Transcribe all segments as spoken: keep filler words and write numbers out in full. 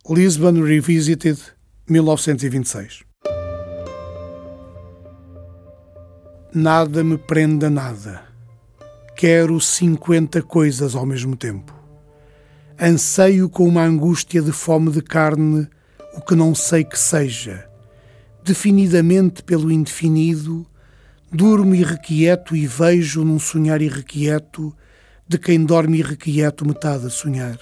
Lisbon Revisited, mil novecentos e vinte e seis. Nada me prende a nada. Quero cinquenta coisas ao mesmo tempo. Anseio com uma angústia de fome de carne o que não sei que seja. Definidamente pelo indefinido, durmo irrequieto e vejo num sonhar irrequieto de quem dorme irrequieto metade a sonhar.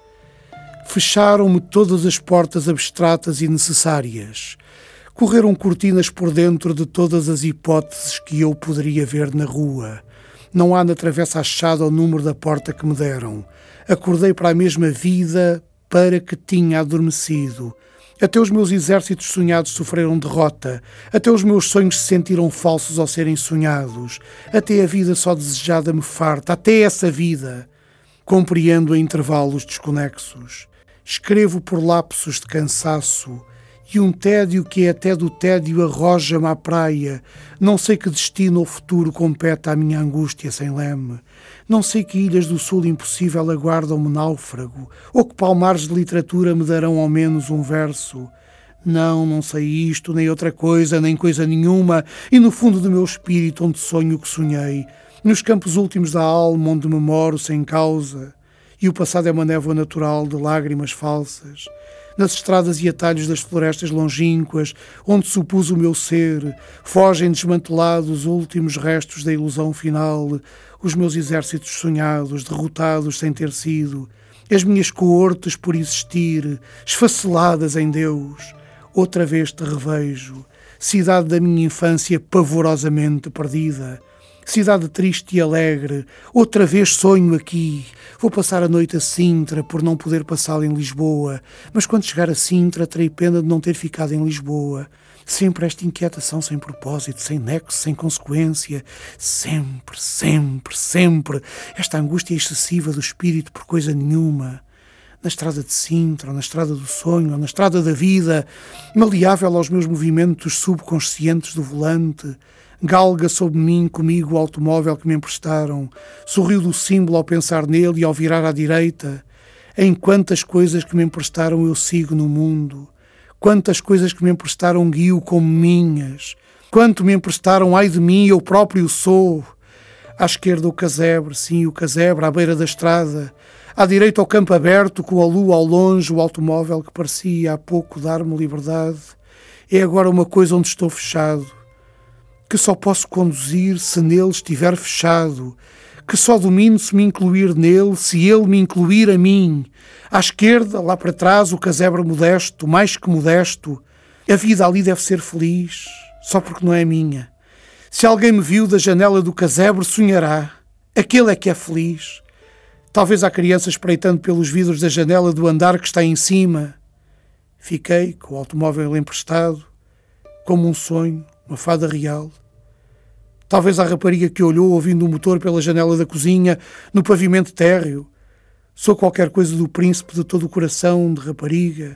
Fecharam-me todas as portas abstratas e necessárias. Correram cortinas por dentro de todas as hipóteses que eu poderia ver na rua. Não há na travessa achada o número da porta que me deram. Acordei para a mesma vida para que tinha adormecido. Até os meus exércitos sonhados sofreram derrota. Até os meus sonhos se sentiram falsos ao serem sonhados. Até a vida só desejada me farta. Até essa vida. Compreendo a intervalos desconexos. Escrevo por lapsos de cansaço. E um tédio que é até do tédio arroja-me à praia. Não sei que destino ou futuro compete à minha angústia sem leme. Não sei que ilhas do sul impossível aguardam-me náufrago, ou que palmares de literatura me darão ao menos um verso. Não, não sei isto, nem outra coisa, nem coisa nenhuma, e no fundo do meu espírito onde sonho o que sonhei, nos campos últimos da alma onde me moro sem causa, e o passado é uma névoa natural de lágrimas falsas, nas estradas e atalhos das florestas longínquas, onde supus o meu ser, fogem desmantelados os últimos restos da ilusão final, os meus exércitos sonhados, derrotados sem ter sido, as minhas coortes por existir, esfaceladas em Deus. Outra vez te revejo, cidade da minha infância pavorosamente perdida, cidade triste e alegre, outra vez sonho aqui. Vou passar a noite a Sintra por não poder passá-la em Lisboa, mas quando chegar a Sintra terei pena de não ter ficado em Lisboa. Sempre esta inquietação sem propósito, sem nexo, sem consequência. Sempre, sempre, sempre esta angústia excessiva do espírito por coisa nenhuma. Na estrada de Sintra, ou na estrada do sonho, ou na estrada da vida, maleável aos meus movimentos subconscientes do volante, galga sob mim comigo o automóvel que me emprestaram, sorriu do símbolo ao pensar nele e ao virar à direita. Em quantas coisas que me emprestaram eu sigo no mundo, quantas coisas que me emprestaram guio como minhas, quanto me emprestaram ai de mim eu próprio sou. À esquerda o casebre, sim, o casebre, à beira da estrada, à direita o campo aberto, com a lua ao longe, o automóvel que parecia há pouco dar-me liberdade, é agora uma coisa onde estou fechado, que só posso conduzir se nele estiver fechado, que só domino se me incluir nele, se ele me incluir a mim. À esquerda, lá para trás, o casebre modesto, mais que modesto. A vida ali deve ser feliz, só porque não é minha. Se alguém me viu da janela do casebre, sonhará. Aquele é que é feliz. Talvez a criança espreitando pelos vidros da janela do andar que está em cima. Fiquei, com o automóvel emprestado, como um sonho, uma fada real. Talvez a rapariga que olhou ouvindo o motor pela janela da cozinha, no pavimento térreo. Sou qualquer coisa do príncipe de todo o coração de rapariga.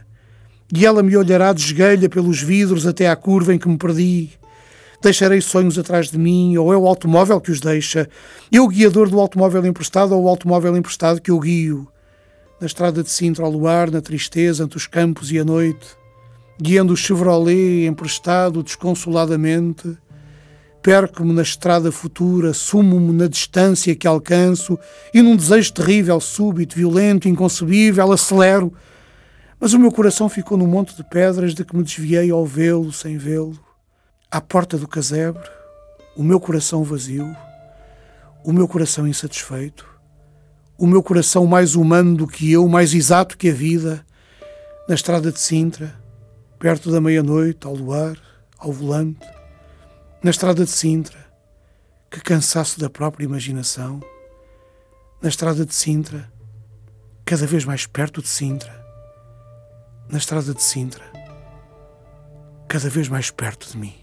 E ela me olhará de esguelha pelos vidros até à curva em que me perdi. Deixarei sonhos atrás de mim, ou é o automóvel que os deixa. Eu, o guiador do automóvel emprestado, ou o automóvel emprestado que eu guio. Na estrada de Sintra ao luar, na tristeza, entre os campos e a noite. Guiando o Chevrolet emprestado desconsoladamente, perco-me na estrada futura, sumo-me na distância que alcanço e num desejo terrível, súbito, violento, inconcebível, acelero. Mas o meu coração ficou num monte de pedras de que me desviei ao vê-lo, sem vê-lo. À porta do casebre, o meu coração vazio, o meu coração insatisfeito, o meu coração mais humano do que eu, mais exato que a vida, na estrada de Sintra, perto da meia-noite, ao luar, ao volante, na estrada de Sintra, que cansaço da própria imaginação, na estrada de Sintra, cada vez mais perto de Sintra, na estrada de Sintra, cada vez mais perto de mim.